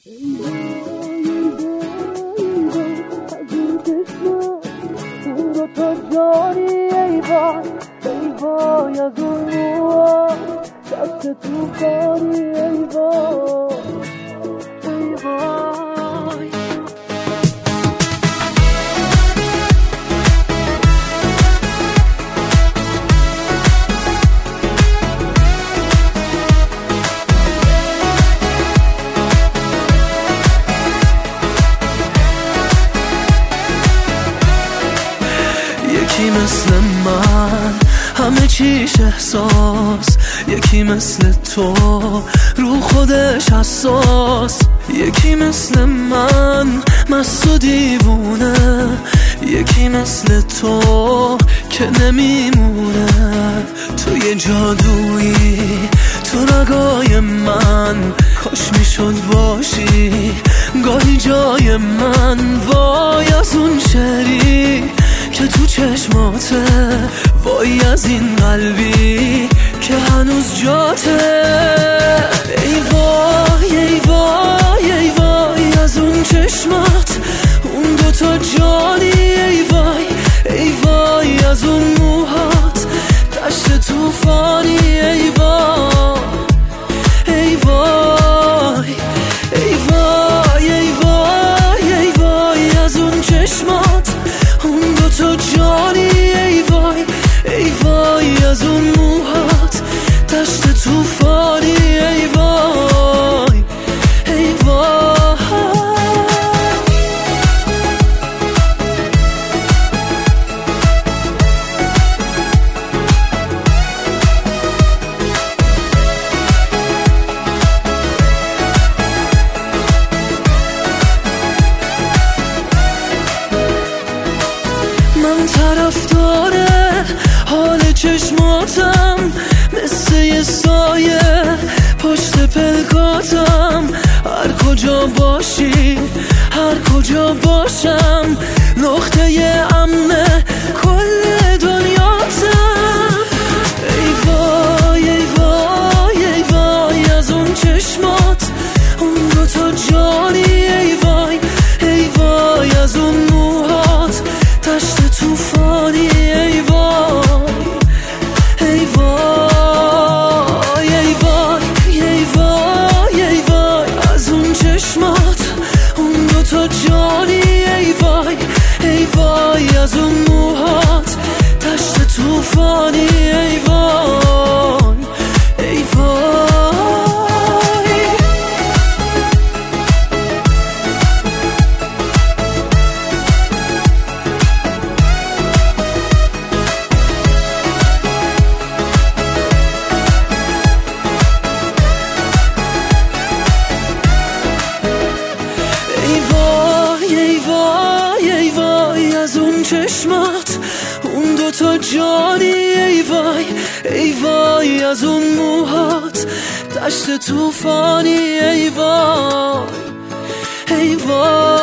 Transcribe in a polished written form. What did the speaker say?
یکی مثل من همه چیش احساس، یکی مثل تو رو خودش حساس، یکی مثل من مست و دیوونه، یکی مثل تو که نمیمونه. تو یه جادویی تو رگای من، کاش میشد باشی گاهی جای من. وای از اون شعری که تو چشماته، وای از این قلبی که هنوز جاته. ای وای ای وای ای وای از اون چشمات، اون دوتا جانی. ای وای ای وای از اون موهات، دشت توفانی. ای وای ای وای ای وای ای وای ای وای از اون چشمات، اون دوتا جانی. ای وای ای وای از اون موهات، دشت توفانی. ای وای ای وای. من طرفدار حال چشماتم، مثل یه سایه پشت پلکاتم. هر کجا باشی هر کجا باشم، نقطه امن کل دنیاتم. ای وای ای وای ای وای از اون چشمات، اون دوتا جانی. ای وای ای وای از اون موهات، دشت توفانی. ای وای ای وای ای وای ای وای ای وای از اون چشمات، اون دوتا جانی. ای وای ای وای از اون موهات، دشت توفانی. ای وای ای وای. چشمات، اون دوتا جانی. ای وای ای وای از اون موهات، دشت توفانی. ای وای ای وای.